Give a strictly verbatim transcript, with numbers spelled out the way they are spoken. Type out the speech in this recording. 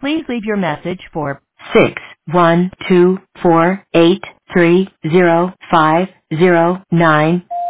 Please leave your message for six one two four eight three zero five zero nine.